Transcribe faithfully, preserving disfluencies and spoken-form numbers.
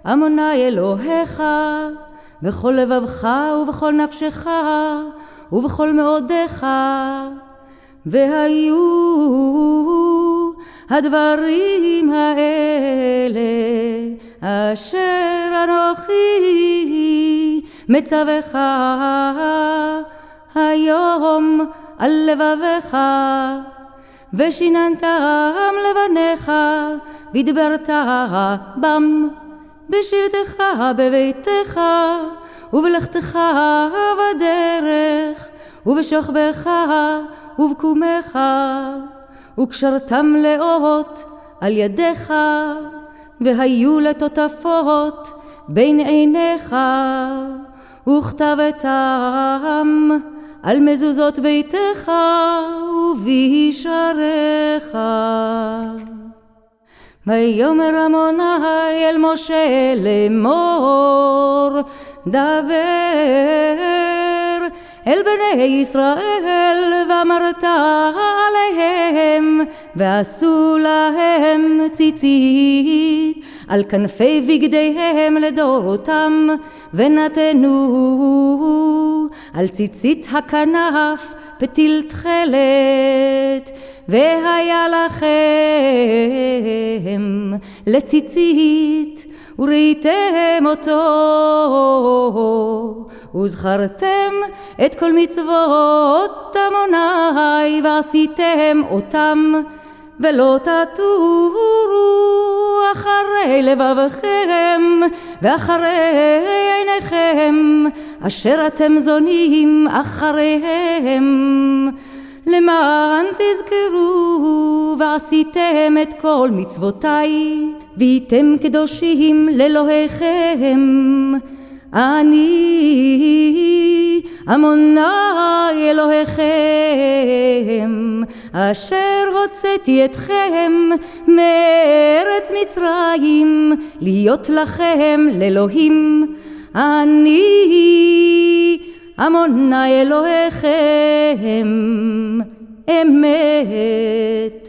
עמוני אלוהיך, בכל לבבך ובכל נפשך ובכל מאודיך. והיו הדברים האלה אשר אנוכי מצווך היום על לבביך, ושיננתם לבניך ודברת בם בשבתך בביתך ובלכתך בדרך ובשוכבך ובקומך, וקשרתם לאות על ידיך, והיו לטוטפות בין עיניך, וכתבתם על מזוזות ביתך ובישעריך. ויאמר עמוני אל משה לאמור, דבר אל בני ישראל ואמרת עליהם, ועשו להם ציצית על כנפי בגדיהם לדורותם, ונתנו על ציצית הכנף פתיל תכלת. והיה לכם לציצית וראיתם אותו, וזכרתם את כל מצוות עמוני ועשיתם אותם, ולא תטורו אחרי לבבכם ואחרי עיניכם אשר אתם זונים אחריהם, למען תזכרו ועשיתם את כל מצוותיי והייתם קדושים לאלוהיכם. אני עמוני אלוהיכם אשר הוצאתי אתכם מארץ מצרים להיות לכם לאלוהים. אני עמוני אלוהיכם אמת.